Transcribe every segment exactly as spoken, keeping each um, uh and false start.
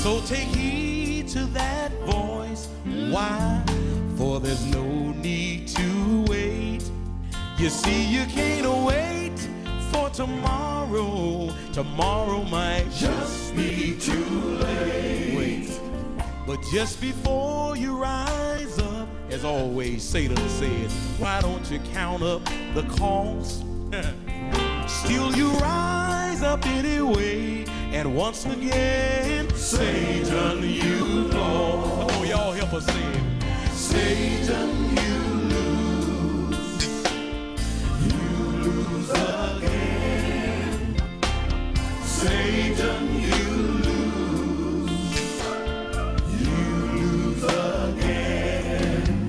So take heed to that voice. Why? For there's no need to wait. You see, you can't wait for tomorrow. Tomorrow might just be too late. Wait. But just before you rise up, as always Satan said, why don't you count up the cost? Still you rise up anyway. And once again, Satan, you lost. Come on, y'all help us sing. Satan, you lose. You lose again. Satan, you lose. You lose again.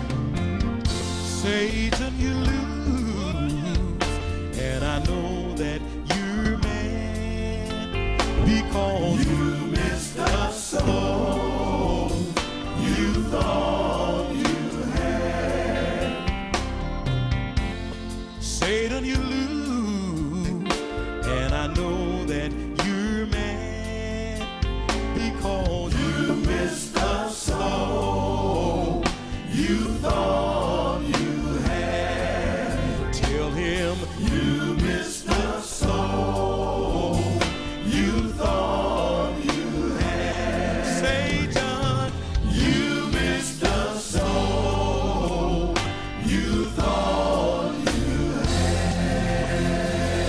Satan, you lose. And I know that you're mad because you missed the soul you thought you had. Satan, you lose. And I know that you're mad because you missed the soul you thought you had. Tell him you missed the soul you thought you had. Satan, you missed the soul you thought you had.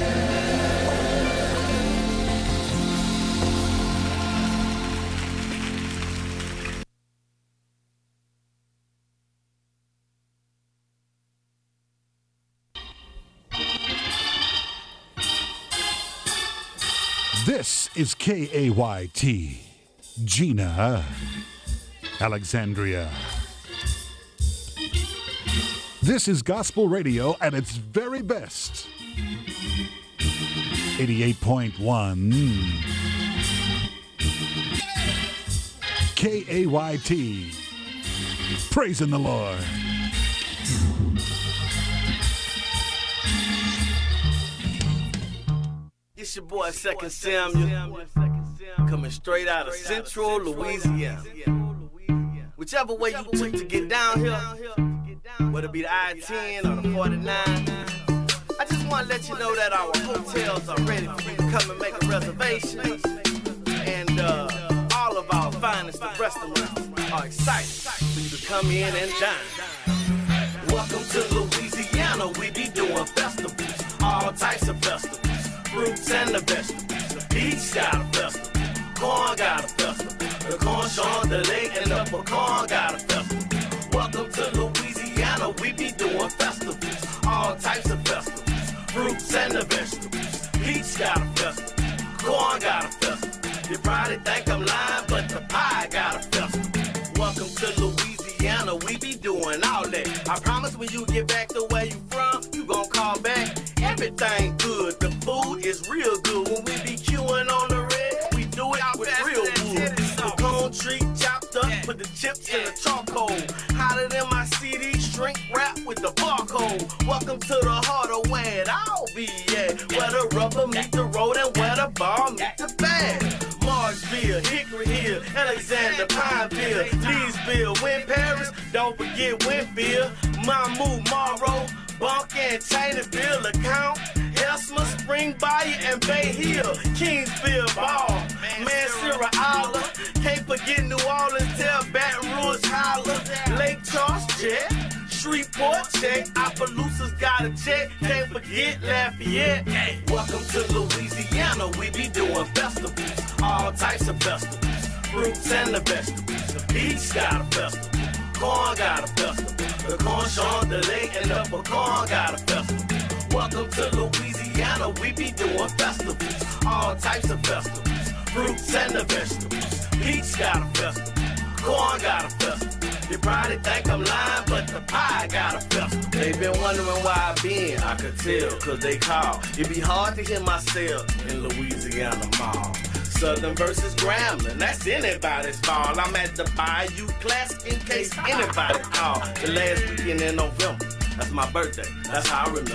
This is K A Y T, Gina, Alexandria. This is gospel radio at its very best. eighty-eight point one K A Y T, praising the Lord. It's your boy Second Samuel, coming straight out of Central Louisiana. Whichever way you took to get down here, whether it be the I ten or the forty-nine, I just want to let you know that our hotels are ready for you to come and make a reservation. And uh, all of our finest of restaurants are excited for you to come in and dine. Welcome to Louisiana, we be doing festivals, all types of festivals. Fruits and the vegetables. Peach got a festival. Corn got a festival. The corn chandelier and the pecan got a festival. Welcome to Louisiana, we be doing festivals. All types of festivals. Fruits and the vegetables. Peach got a festival. Corn got a festival. You probably think I'm lying, but the pie got a festival. Welcome to Louisiana, we be doing all that. I promise when you get back to where you from, you gon' call back. Everything good, the food is real good. When we be queuing on the red, we do it with real wood. The cone tree chopped up, put the chips in the charcoal. Hotter than my C D, shrink wrap with the barcode. Welcome to the heart of where it all be at. Where the rubber meet the road and where the ball meet the bag. Marshville, Hickory Hill, Alexander, Pineville, Leesville, Win Paris, don't forget Winfield, Mamou, Morrow, Bunk and Cheneyville, LeCount, Hesma, Spring Bayou, and Bay Hill, Kingsville, Ball, Mansura, Isla, can't forget New Orleans, tell Baton Rouge, Holla, Lake Charles, Jet, Shreveport, check, Opelousas got a check, can't forget Lafayette. Welcome to Louisiana, we be doing festivals, all types of festivals, fruits and the vegetables. Peach got a festival, corn got a festival, the corn chandelier and the pecan got a festival. Welcome to Louisiana, we be doing festivals, all types of festivals, fruits and the vegetables. Peach got a festival, corn got a festival. You probably think I'm lying, but the pie got a festival. They been wondering where I been, I could tell, cause they call. It be hard to hear myself in Louisiana Mall. Southern versus Grambling, that's anybody's ball. I'm at the Bayou Classic in case anybody call. The last weekend in November, that's my birthday, that's how I remember.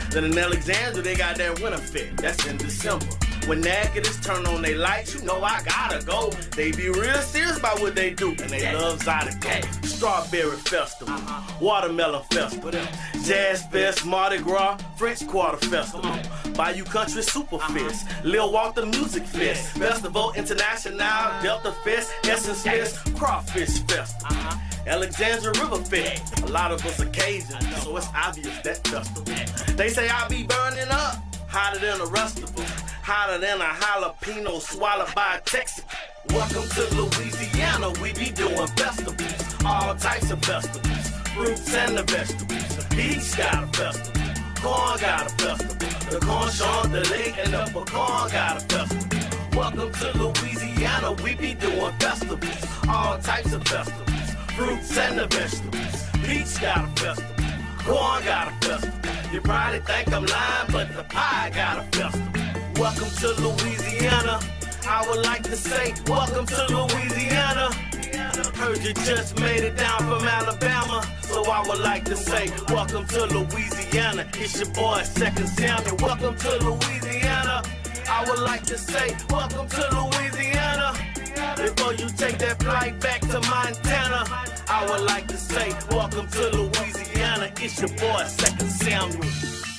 Then in Alexandria, they got that winter fit. That's in December. When Naggers turn on their lights, you know I gotta go. They be real serious about what they do, and they love Zydeco. Strawberry Festival, Watermelon Festival, Jazz Fest, Mardi Gras, French Quarter Festival, Bayou Country Super Fest, Lil Walter Music Fest, Festival International, Delta Fest, Essence Fest, Crawfish Festival, Alexandria River Fest. A lot of us are Cajun, so it's obvious that festival. They say I be burning up, hotter than a rest of us, hotter than a jalapeno swallowed by a Texan. Welcome to Louisiana, we be doing festivals, all types of festivals, fruits and the vegetables. The peach got a festival, corn got a festival, the corn chandelier and the pecan got a festival. Welcome to Louisiana, we be doing festivals, all types of festivals, fruits and the vegetables. Peach got a festival, corn got a festival. You probably think I'm lying, but the pie got a festival. Welcome to Louisiana. I would like to say, welcome to Louisiana. Heard you just made it down from Alabama, so I would like to say, welcome to Louisiana. It's your boy, Second Samuel. Welcome to Louisiana. I would like to say, welcome to Louisiana. Before you take that flight back to Montana, I would like to say, welcome to Louisiana. It's your boy, Second Samuel.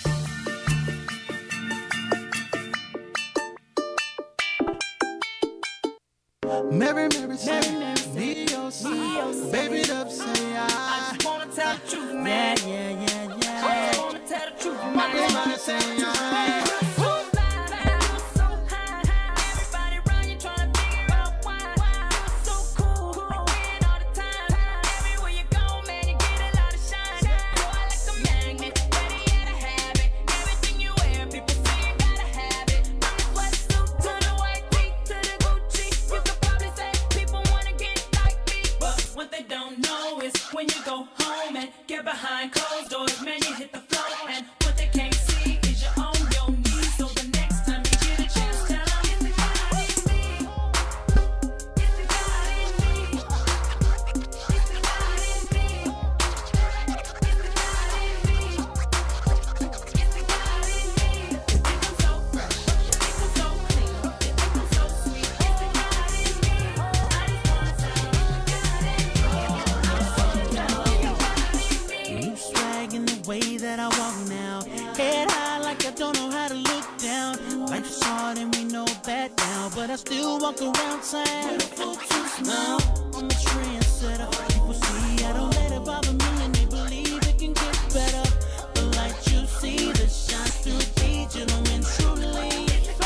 Mary, Mary, say, Neo, say, baby, up, say, I. I just wanna tell the truth, man. Yeah, yeah, yeah, yeah. I just wanna tell the truth, man. Everybody say, I. When you go home and get behind closed doors, man, you hit the floor, and what they can't see is you're on your knees. So the next time you get a chance, tell them it's the God in me. It's the God in me. It's the God in me. It's the God in me. It's the God in me. You think I'm so fresh, you think I'm so clean, you think I'm so sweet. It's the God in me. I just wanna say, it's the God in me. Way that I walk now, head high like I don't know how to look down. Life's hard and we know that now, but I still walk around town with a full two smile. I'm a trendsetter. People see I don't let it bother me, and they believe it can get better. The light you see that shines through me, gentlemen, truly.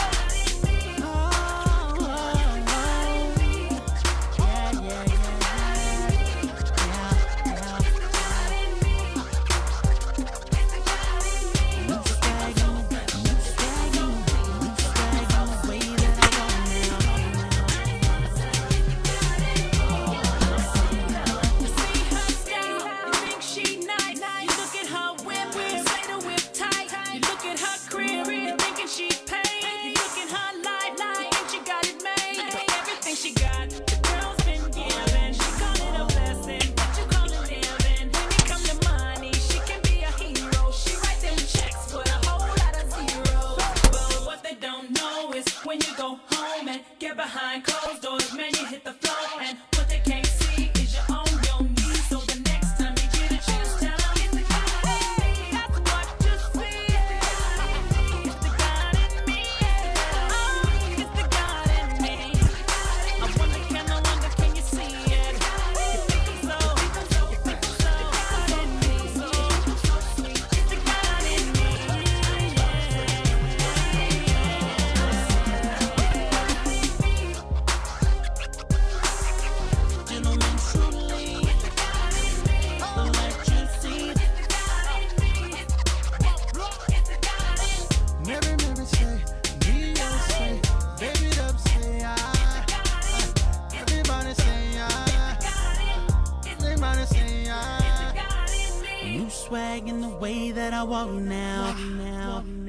Behind closed doors, man, you hit the floor, and what they can't see is you're on your knees. So the next time you get a chance, tell them it's the God in me. That's what you see. It's the God in me. Oh, it's the God in me. I wonder, can I wonder, can you see it? You think I'm so, you think I'm so God in me. So sweet. It's the God in me. Swag in the way that I walk now, now.